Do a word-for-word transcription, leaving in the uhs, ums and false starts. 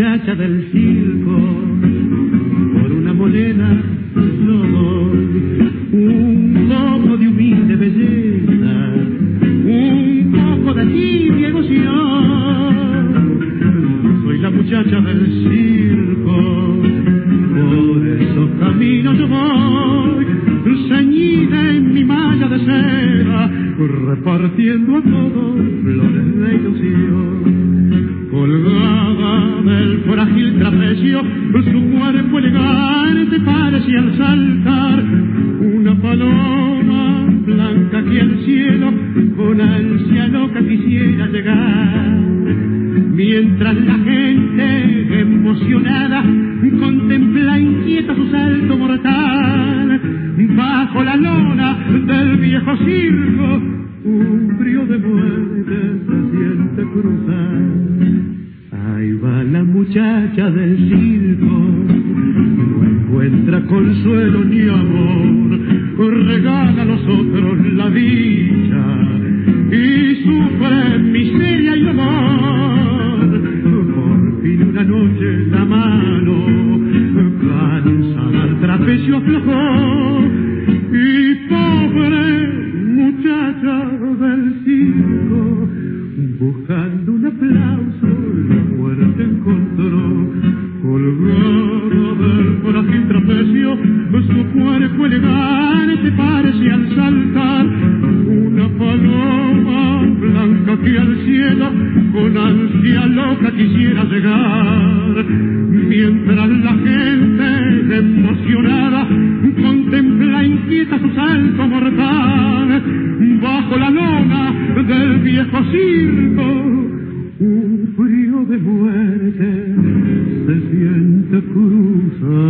muchacha del circo, por una moneda no doy un poco de humilde belleza, un poco de tibia emoción. Soy la muchacha del circo, por esos caminos yo voy, ceñida en mi malla de seda, repartiendo a todos flores de ilusión. Colgada del frágil trapecio, su cuerpo elegante parecía al saltar una paloma blanca que al cielo con ansia loca quisiera llegar. Mientras la gente emocionada contempla inquieta su salto mortal, bajo la lona del viejo circo, un frío de muerte se siente cruzar. Ahí va la muchacha del circo, no encuentra consuelo ni amor, regala a los otros la dicha y sufre miseria y dolor. Por fin una noche la mano cansada al trapecio aflojó, y pobre muchacha del circo, buscando un aplauso la muerte encontró. Colgada del frágil trapecio, su cuerpo elegante parecía al saltar una paloma blanca que al cielo con ansia loca quisiera llegar. Mientras la gente emocionada contempla inquieta su salto mortal, bajo la lona del viejo circo, un frío de muerte se siente cruzar.